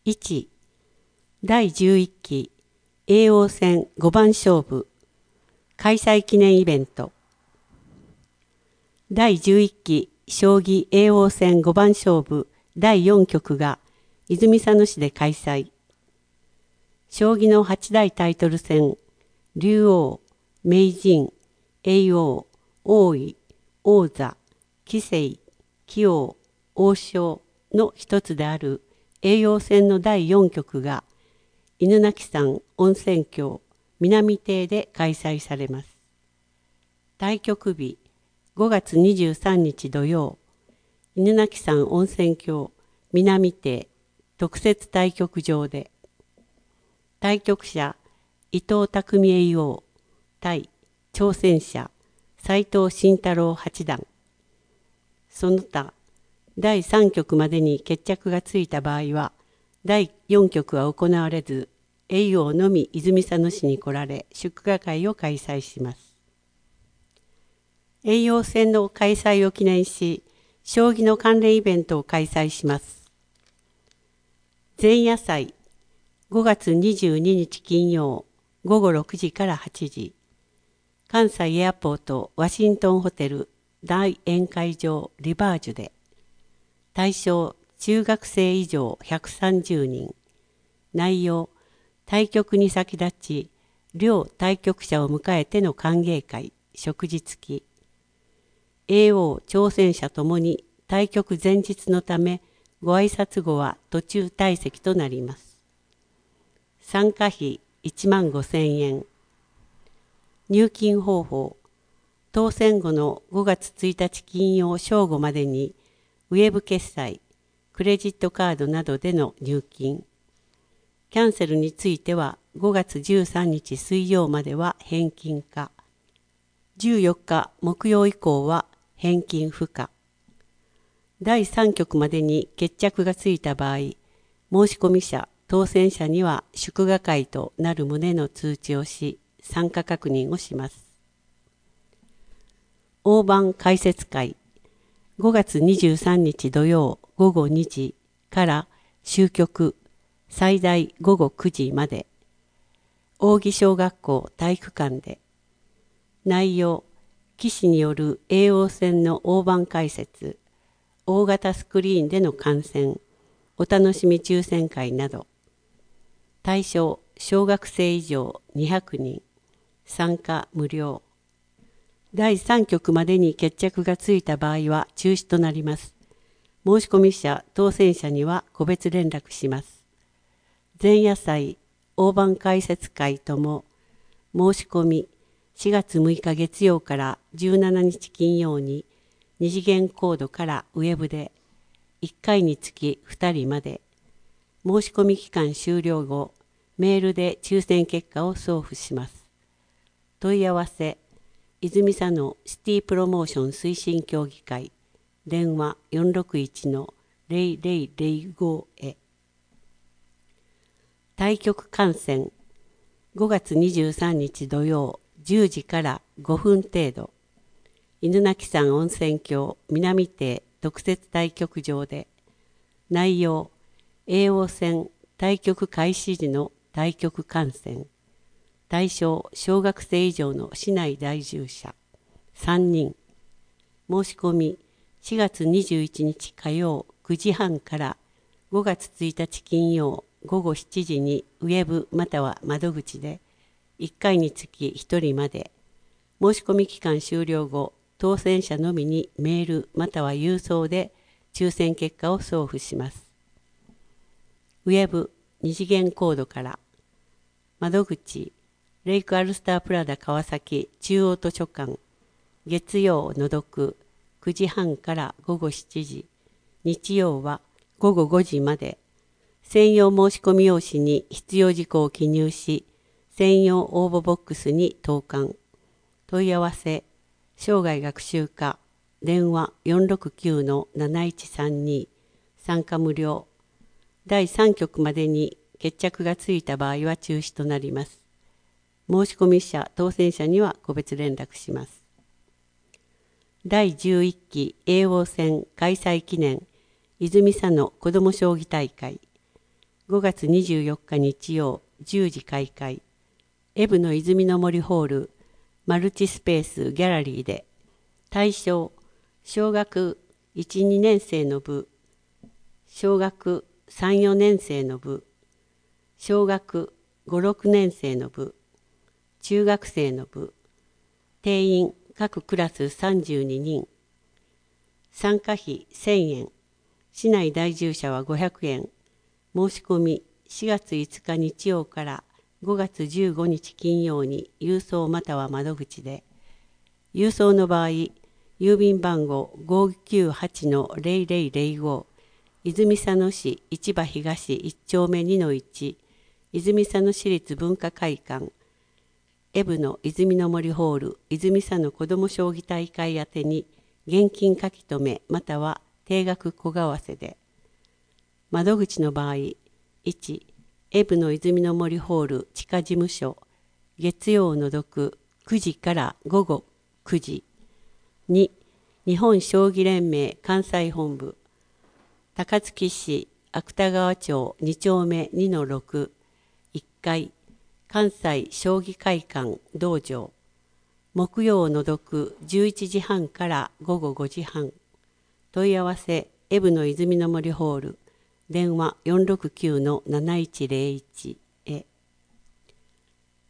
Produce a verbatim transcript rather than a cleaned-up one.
いち、だいじゅういっき叡王戦ごばん勝負開催記念イベント。だいじゅういっき将棋叡王戦ごばん勝負だいよん局が泉佐野市で開催。将棋のはち大タイトル戦、竜王、名人、叡王、王位、王座、棋聖、棋王、王将の一つである叡王戦のだいよん局が犬鳴山温泉郷南邸で開催されます。対局日ごがつにじゅうさんにち土曜、犬鳴山温泉郷南邸特設対局場で、対局者伊藤匠叡王対挑戦者斎藤慎太郎八段。その他だいさん局までに決着がついた場合はだいよん局は行われず、叡王のみ泉佐野市に来られ祝賀会を開催します。叡王戦の開催を記念し、将棋の関連イベントを開催します。前夜祭ごがつにじゅうににち金曜ごごろくじからはちじ、関西エアポートワシントンホテル大宴会場リバージュで、対象中学生以上ひゃくさんじゅうにん、内容対局に先立ち両対局者を迎えての歓迎会、食事付き。叡王挑戦者ともに対局前日のためご挨拶後は途中退席となります。参加費いちまんごせんえん。入金方法、当選後のごがつついたち金曜正午までにウェブ決済、クレジットカードなどでの入金。キャンセルについてはごがつじゅうさんにち水曜までは返金可。じゅうよっか木曜以降は返金不可。だいさん局までに決着がついた場合、申込者、当選者には祝賀会となる旨の通知をし、参加確認をします。大盤解説会、ごがつにじゅうさんにち土曜ごごにじから終局最大ごごくじまで、扇小学校体育館で。内容、棋士による叡王戦の大盤解説、大型スクリーンでの観戦、お楽しみ抽選会など。対象、小学生以上にひゃくにん、参加無料。だいさん局までに決着がついた場合は中止となります。申込者、当選者には個別連絡します。前夜祭、大盤解説会とも申し込みしがつむいか月曜からじゅうしちにち金曜にに次元コードからウェブでいっかいにつきふたりまで、申し込み期間終了後、メールで抽選結果を送付します。問い合わせ、泉佐野シティプロモーション推進協議会、電話 よんろくいちのゼロゼロゼロご へ。対局観戦、ごがつにじゅうさんにち土曜じゅうじからごふん程度、犬鳴山温泉郷南邸特設対局場で。内容、叡王戦対局開始時の対局観戦。対象、小学生以上の市内在住者さんにん。申し込みしがつにじゅういちにち火曜くじはんからごがつついたち金曜ごごしちじにウェブまたは窓口でいっかいにつきひとりまで。申し込み期間終了後、当選者のみにメールまたは郵送で抽選結果を送付します。ウェブに次元コードから。窓口、レイクアルスタープラダ川崎中央図書館、月曜の読くじはんからごごしちじ、日曜はごごごじまで。専用申し込み用紙に必要事項を記入し、専用応募ボックスに投函。問い合わせ、生涯学習課、電話 よんろくきゅうのなないちさんに、参加無料。だいさん局までに決着がついた場合は中止となります。申し込み者、当選者には個別連絡します。だいじゅういっき叡王戦開催記念泉佐野子ども将棋大会。 ごがつにじゅうよっか日曜じゅうじ開会。エブの泉の森ホールマルチスペースギャラリーで、対象小学いち、にねん生の部、小学さん、よねん生の部、小学ご、ろくねん生の部、中学生の部、定員各クラスさんじゅうににん、参加費せんえん、市内在住者はごひゃくえん、申し込みしがついつか日曜からごがつじゅうごにち金曜に郵送または窓口で、郵送の場合、郵便番号 ごーきゅうはちのゼロゼロゼロご、泉佐野市市場東いち丁目にのいち、泉佐野市立文化会館、エブの泉の森ホール泉佐野子ども将棋大会宛てに現金書き留めまたは定額小為替で。窓口の場合、いち、エブの泉の森ホール地下事務所、月曜を除くくじからごごくじ。に、日本将棋連盟関西本部、高槻市芥川町に丁目にのろく、いっかい、関西将棋会館道場、木曜を除くじゅういちじはんからごごごじはん。問い合わせ、エブの泉の森ホール、電話 よんろくきゅうのなないちゼロいち。